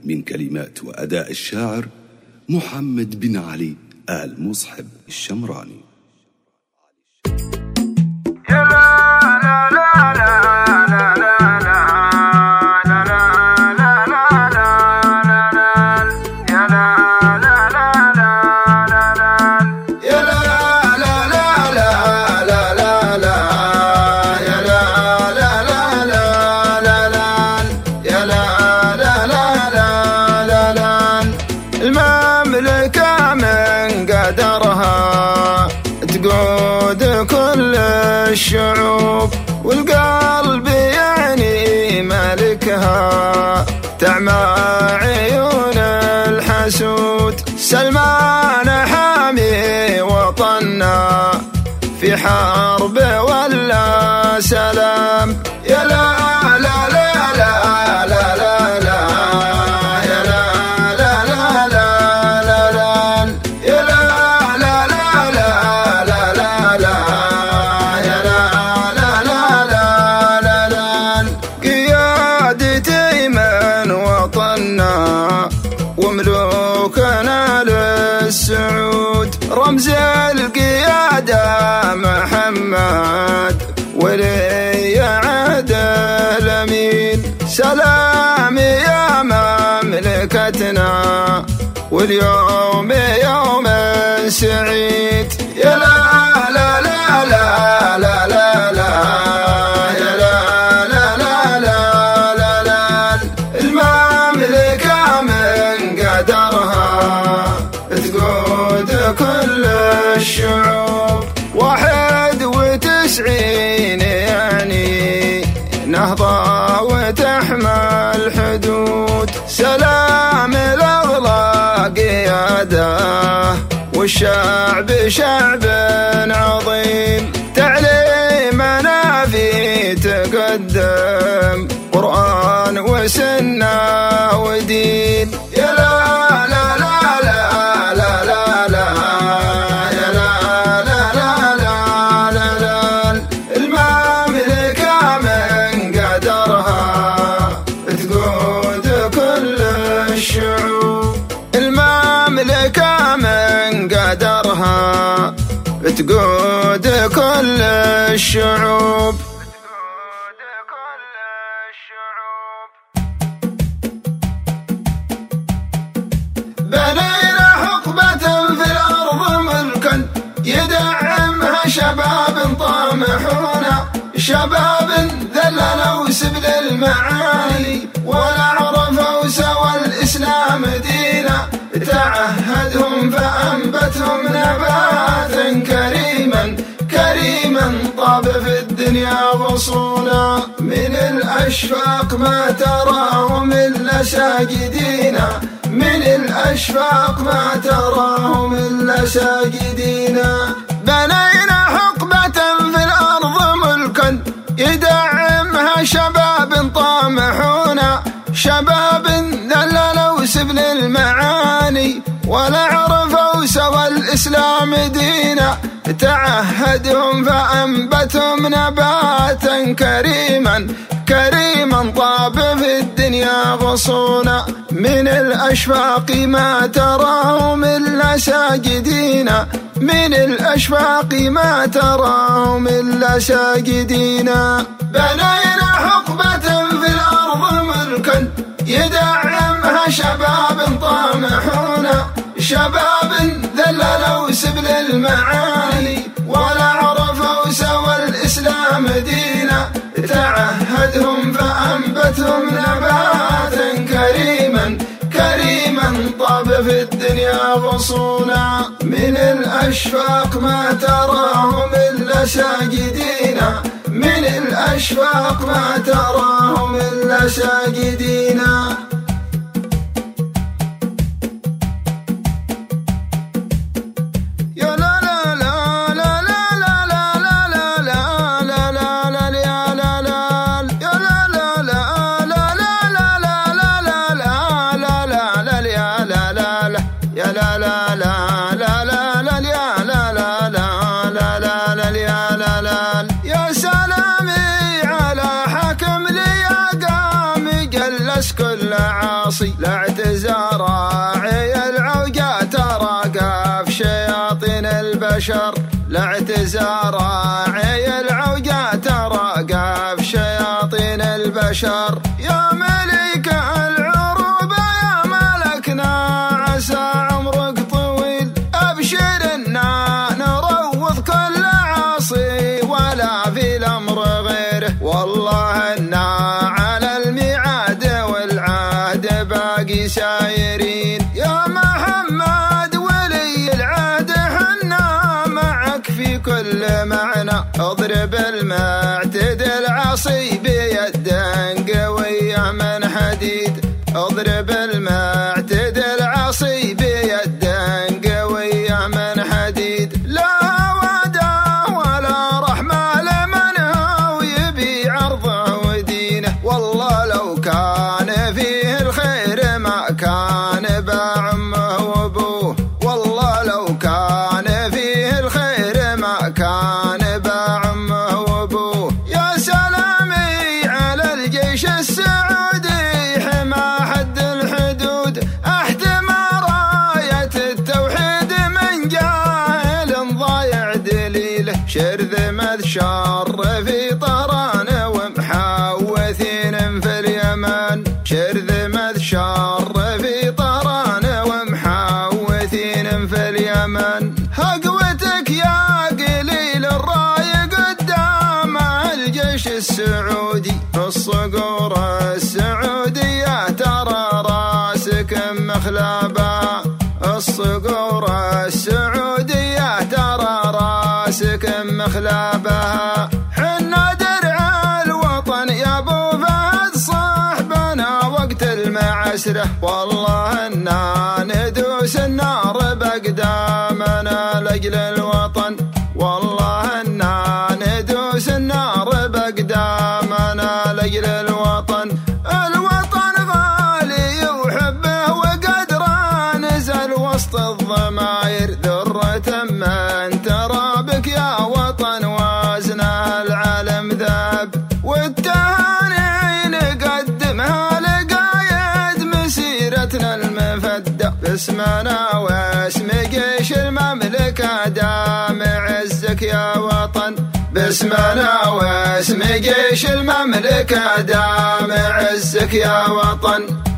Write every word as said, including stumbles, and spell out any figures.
من كلمات وأداء الشاعر محمد بن علي آل مصحب الشمراني. المملكة من قدرها تقود كل الشعوب، والقلب يعني ملكها تعمى عيون الحسود. سلمان حامي وطننا في حرب ولا سلام، يا لا لا لا لا لا لا لا يا لا لا لا لا لا يا لا لا لا لا لا لا لا يا لا لا لا لا لا قيادتي من وطننا وملوكنا للسعود، رمز القيادة محمد ولي عهد الأمين. سلام يا مملكتنا واليوم يوم سعيد، يا لا لا لا لا لا لا لا يا لا لا لا لا لا لا المملكة من قدرها تقود كل الشعوب. واحد وتسعين يعني نهضة وتحمى الحدود، سلام الأغلى قيادة والشعب شعب عظيم. تعليمنا في تقدم قرآن وسنة ودين، يا لا لا لا لا لا لا لا يا لا لا لا لا لا لا المملكة من قدرها تقود كل الشعوب. المملكة من قدرها تقود كل الشعوب. بنينا حقبة في الأرض ملكا يدعمها شباب طامحون، شباب ذللوا سبل المعالي ولا عرفوا سوى الإسلام دينا. تعهدهم فأنبتهم نباتا كريما كريما طاب في الدنيا غصونا. من الأشفاق ما تراهم إلا ساجدين، من الأشفاق ما تراهم إلا ساجدين. بنينا حقبة في الأرض ملكا يدعمها شباب طامحون، شباب ذللوا سبل المعاني ولا عرفوا سوى الإسلام دينا. تعهدهم فأنبتهم نباتا كريما كريما طاب في الدنيا غصونا. من الأشفاق ما تراهم إلا ساجدين، من الأشفاق ما تراهم إلا ساجدين. بنينا حقبة في الأرض ملكا يدعمها شباب طامحون، شباب ذللوا سبل المعالي ولا عرفوا سوى الإسلام دينا. تعهدهم فأنبتهم نباتا كريما كريما طاب في الدنيا غصونا. من الأشفاق ما تراهم إلا ساجدين، من الأشفاق ما تراهم إلا ساجدين. يا سلامي على حكم لي قام جلس كل اعتزاراعي العوجة تراقى في شياطين البشر، لاعتزاراعي العوجة تراقى في شياطين البشر. يا ملك العروبة يا ملكنا عسى عمرك طويل، أبشرنا نروض كل عاصي ولا في الأمر غيره، والله إنا على الميعاد والعهد باقي سايرين. يا محمد ولي العهد حنا معك في كل معنى، اضرب المعتدل عصي بيد قوية من حديد، اضرب المعتدل عصي بيد قوية من حديد. لا ودا ولا رحمة لمن هو يبي عرضه ودينه، والله لو كان فيه الخير ما كان باع امه وابوه، والله لو كان فيه الخير ما كان باع امه وابوه. يا سلامي على الجيش السعودي حمى حد الحدود، احتمى راية التوحيد من جاهل ضايع دليله، شرذمة شر في طهران ومحوثين في اليمن، شرذمة شر في طهران ومحوثين في اليمن. هقوتك يا قليل الراي قدام الجيش السعودي، الصقور السعودية ترى راسك مخلبا، الصقور السعودية ترى راسك مخلبا. حنا درع الوطن يا ابو فهد صاحبنا وقت المعسرة، والله إنا ندوس النار بأقدامنا لأجل الوطن، والله إنا ندوس النار بأقدامنا لأجل الوطن. الوطن غالي وحبه وقدره نزل وسط الضماير، ذرة من ترابك يا وطن وازنها العالم ذاب، والتهاني نقدمها لقايد مسيرتنا المفدى، باسمنا واسم جيش المملكة دام عزك يا وطن، باسمنا واسم جيش المملكة دام عزك يا وطن.